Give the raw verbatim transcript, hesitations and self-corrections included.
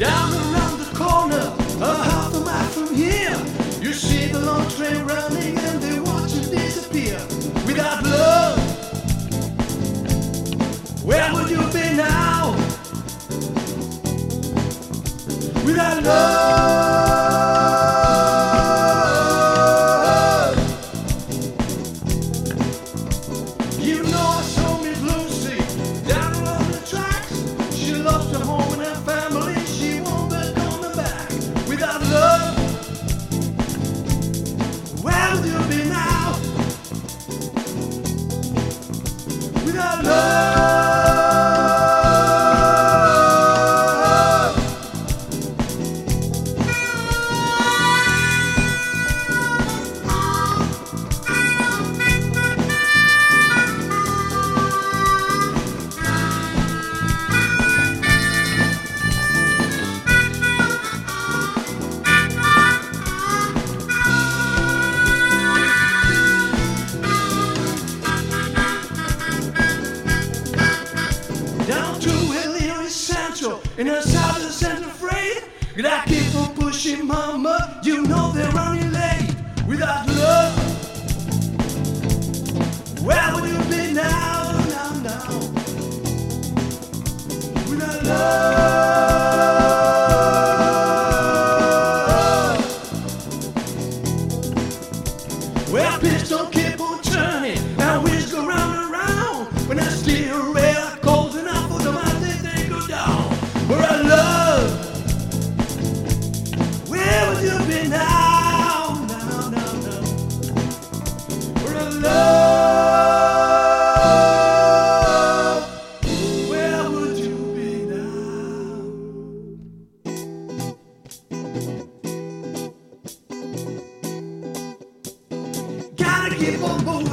Down around the corner, a half a mile from here, you see the long train running and they watch you disappear. Without love, where would you be now? Without love, you know I saw Miss Lucy down along the tracks. She lost her home and her family, she won't be coming back. Without love, where would you be now? Without love. Down to Hillary Central, in her side of the center freight. Gotta keep on pushing, mama, you know they're running late. Without love, where would you be now, now, now? Without love, well, piston keep on turning, and wheels go round and round. When I steer rail cold enough for the mountains, they go down. Where I love, where would you be now, now, now, now? Where I love, where would you be now? Gotta keep on moving.